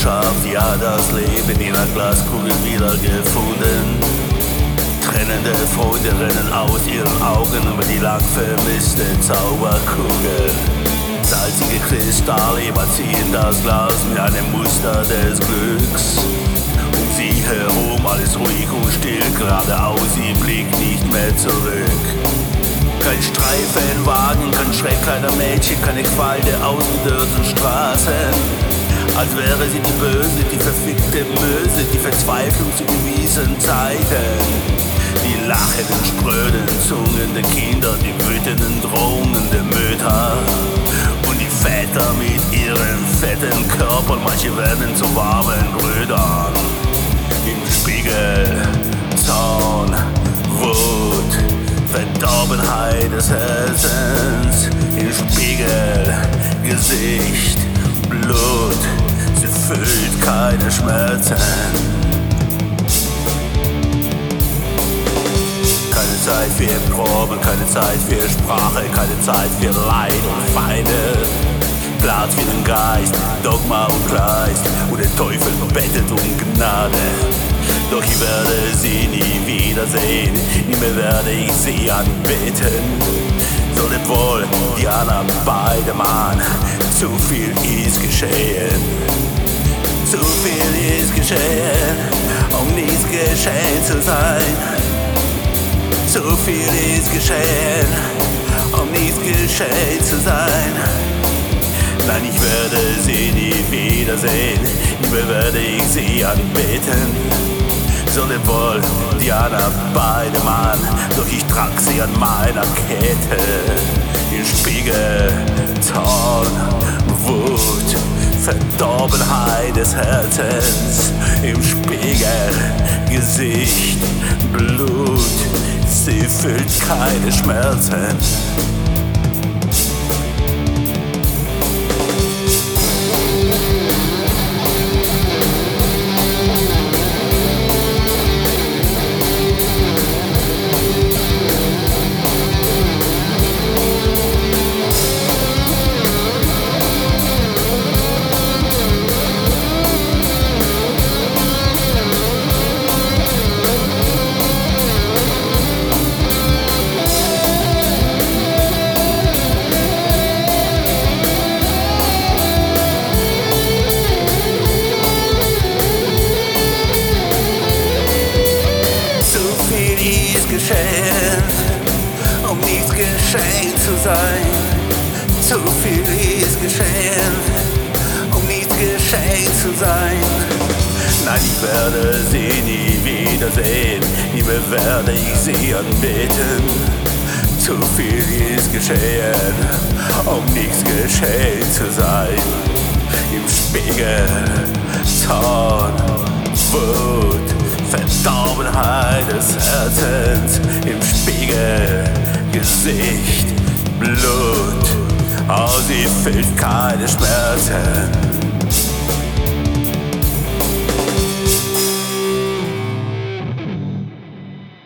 Leidenschaft, ja, das Leben in einer Glaskugel wiedergefunden. Trennende Freunde rennen aus ihren Augen über die lang vermisste Zauberkugel. Salzige Kristalle überziehen das Glas mit einem Muster des Glücks. Um sie herum alles ruhig und still, geradeaus, sie blickt nicht mehr zurück. Kein Streifenwagen, kein Schreck kleiner Mädchen, keine Qual der ausgedörrten Straßen. Als wäre sie die Böse, die verfickte Möse, die Verzweiflung zu gewiesen Zeiten. Die lachenden, spröden Zungen der Kinder, die wütenden Drohungen der Mütter. Und die Väter mit ihren fetten Körpern, manche werden zu warmen Brüdern. Im Spiegel, Zorn, Wut, Verdorbenheit des Herzens. Im Spiegel, Gesicht, Blut, sie fühlt keine Schmerzen. Keine Zeit für Proben, keine Zeit für Sprache, keine Zeit für Leid und Feinde. Platz für den Geist, Dogma und Kleist, und der Teufel bettet um Gnade. Doch ich werde sie nie wiedersehen, nie mehr werde ich sie anbeten. Sollte wohl Diana bei dem Mann, zu viel ist geschehen. Zu viel ist geschehen, um nichts geschehen zu sein. Zu viel ist geschehen, um nichts geschehen zu sein. Nein, ich werde sie nie wiedersehen, nie mehr werde ich sie anbeten. Sollte wohl Diana bei dem Mann, doch ich trag sie an meiner Kette. Im Spiegel, Zorn, Wut, Verdorbenheit des Herzens. Im Spiegel, Gesicht, Blut, sie fühlt keine Schmerzen. Geschehen, um nichts geschehen zu sein. Zu viel ist geschehen, um nichts geschehen zu sein. Nein, ich werde sie nie wiedersehen, nie mehr werde ich sie anbeten. Zu viel ist geschehen, um nichts geschehen zu sein. Im Spiegel, Zorn, Wut, Verdorbenheit des Herzens. Im Spiegel, Gesicht, Blut, oh, sie fühlt keine Schmerzen.